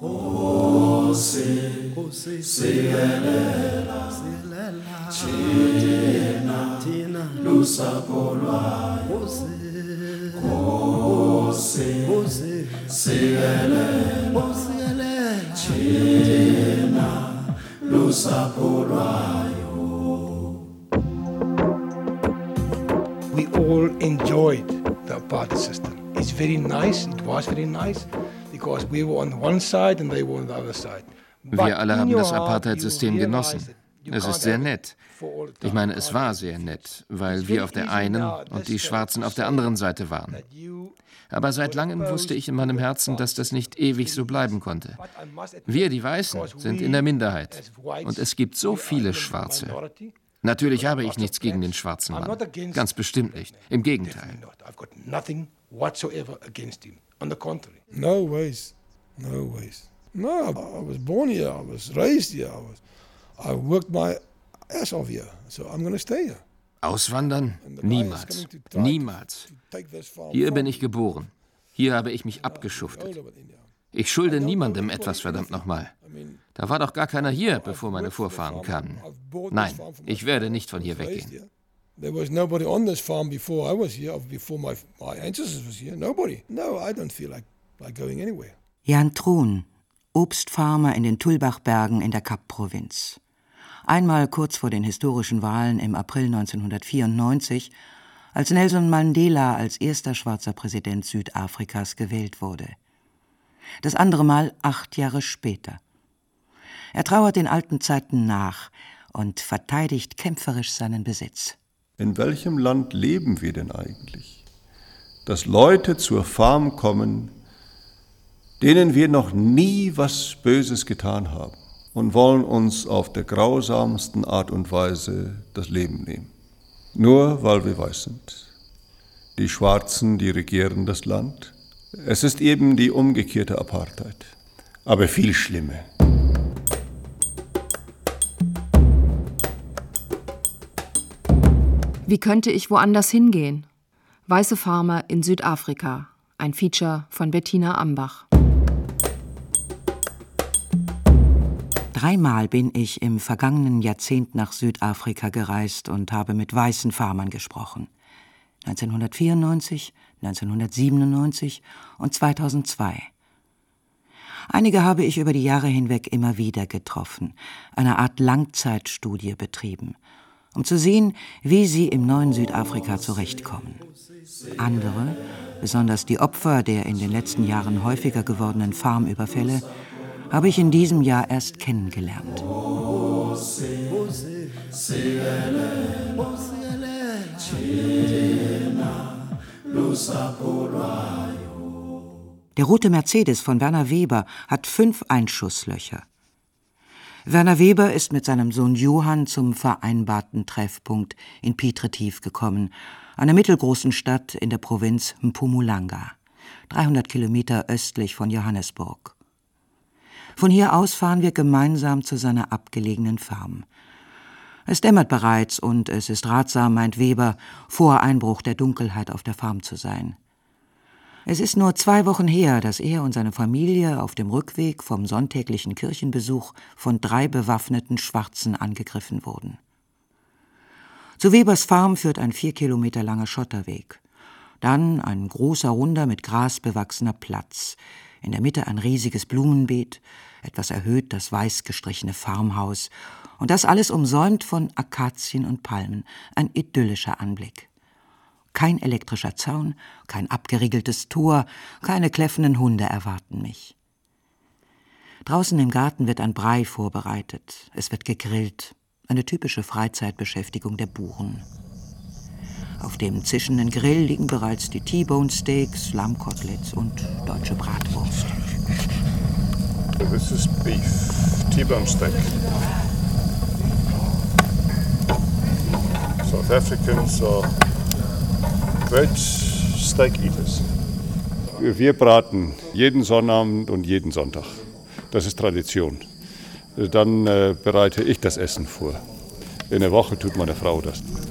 We all enjoyed the apartheid system. It's very nice, it was very nice, because we were on one side and they were on the other side. Wir alle haben das Apartheid-System genossen. Es ist sehr nett. Ich meine, es war sehr nett, weil wir auf der einen und die Schwarzen auf der anderen Seite waren. Aber seit langem wusste ich in meinem Herzen, dass das nicht ewig so bleiben konnte. Wir, die Weißen, sind in der Minderheit. Und es gibt so viele Schwarze. Natürlich habe ich nichts gegen den schwarzen Mann. Ganz bestimmt nicht. Im Gegenteil. No ways. No ways. No, I was born here. I was raised here. I worked my ass off here. So I'm going to stay here. Auswandern? Niemals. Niemals. Hier bin ich geboren. Hier habe ich mich abgeschuftet. Ich schulde niemandem etwas, verdammt nochmal. Da war doch gar keiner hier, bevor meine Vorfahren kamen. Nein, ich werde nicht von hier weggehen. There was nobody on this farm before I was here, before my ancestors was here. Nobody. No, I don't feel like going anywhere. Jan Truhn, Obstfarmer in den Tulbachbergen in der Kap-Provinz. Einmal kurz vor den historischen Wahlen im April 1994, als Nelson Mandela als erster schwarzer Präsident Südafrikas gewählt wurde. Das andere Mal 8 Jahre später. Er trauert den alten Zeiten nach und verteidigt kämpferisch seinen Besitz. In welchem Land leben wir denn eigentlich? Dass Leute zur Farm kommen, denen wir noch nie was Böses getan haben und wollen uns auf der grausamsten Art und Weise das Leben nehmen. Nur weil wir weiß sind. Die Schwarzen, die regieren das Land. Es ist eben die umgekehrte Apartheid, aber viel schlimmer. Wie könnte ich woanders hingehen? Weiße Farmer in Südafrika. Ein Feature von Bettina Ambach. 3-mal bin ich im vergangenen Jahrzehnt nach Südafrika gereist und habe mit weißen Farmern gesprochen. 1994, 1997 und 2002. Einige habe ich über die Jahre hinweg immer wieder getroffen, eine Art Langzeitstudie betrieben, um zu sehen, wie sie im neuen Südafrika zurechtkommen. Andere, besonders die Opfer der in den letzten Jahren häufiger gewordenen Farmüberfälle, habe ich in diesem Jahr erst kennengelernt. Der rote Mercedes von Werner Weber hat 5 Einschusslöcher. Werner Weber ist mit seinem Sohn Johann zum vereinbarten Treffpunkt in Piet Retief gekommen, einer mittelgroßen Stadt in der Provinz Mpumalanga, 300 Kilometer östlich von Johannesburg. Von hier aus fahren wir gemeinsam zu seiner abgelegenen Farm. Es dämmert bereits und es ist ratsam, meint Weber, vor Einbruch der Dunkelheit auf der Farm zu sein. Es ist nur 2 Wochen her, dass er und seine Familie auf dem Rückweg vom sonntäglichen Kirchenbesuch von 3 bewaffneten Schwarzen angegriffen wurden. Zu Webers Farm führt ein 4 Kilometer langer Schotterweg. Dann ein großer, runder, mit Gras bewachsener Platz. In der Mitte ein riesiges Blumenbeet, etwas erhöht das weiß gestrichene Farmhaus. Und das alles umsäumt von Akazien und Palmen. Ein idyllischer Anblick. Kein elektrischer Zaun, kein abgeriegeltes Tor, keine kläffenden Hunde erwarten mich. Draußen im Garten wird ein Brei vorbereitet. Es wird gegrillt. Eine typische Freizeitbeschäftigung der Buren. Auf dem zischenden Grill liegen bereits die T-Bone Steaks, Lammkoteletts und deutsche Bratwurst. This is beef, T-Bone Steak. South Africans are great steak eaters. Wir braten jeden Sonnabend und jeden Sonntag. Das ist Tradition. Dann bereite ich das Essen vor. In der Woche tut meine Frau das.